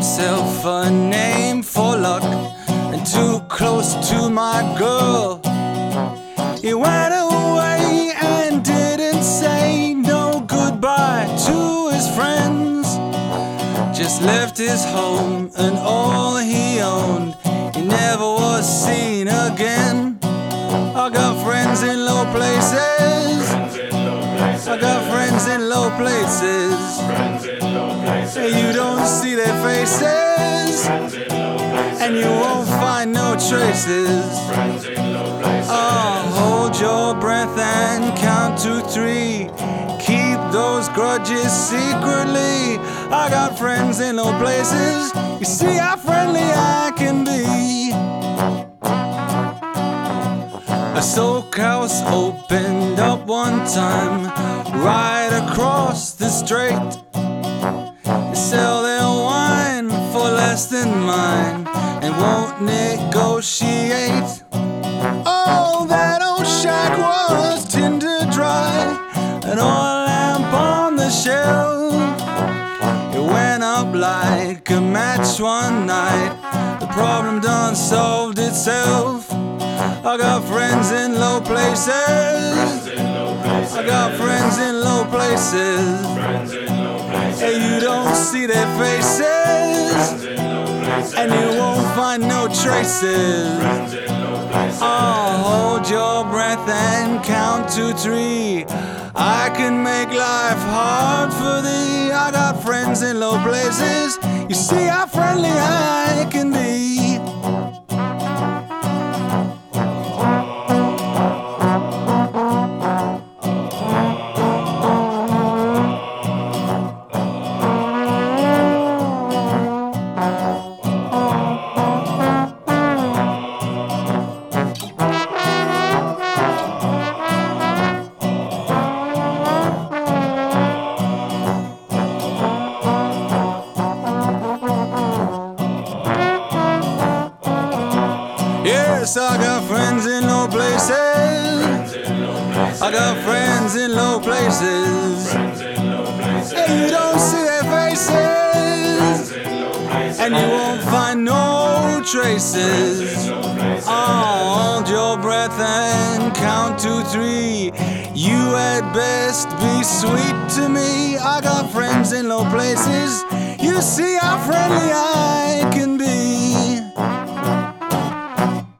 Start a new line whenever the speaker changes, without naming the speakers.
himself a name for luck, and too close to my girl. He went away and didn't say no goodbye to his friends. Just left his home and all he owned. He never was seen again. I got friends in low places. I got friends in low places. Hey, you don't see their faces, and you won't find no traces. Hold your breath and count to 3. Keep those grudges secretly. I got friends in low places. You see how friendly I can be. A Soak House opened up one time right across the strait. They sell their wine for less than mine and won't negotiate. Oh, that old shack was tinder dry, an oil lamp on the shelf. It went up like a match one night. The problem done solved itself. I got friends in low places. I got friends in low places. Hey, you don't see their faces, and you won't find no traces. Hold your breath and count to 3. I can make life hard for thee. I got friends in low places. You see how friendly I can be. Yes, I got friends in low places. I got friends in low places. Hey, you don't see their faces, and you won't find no traces. Hold your breath and count to 3. You had best be sweet to me. I got friends in low places. You see how friendly I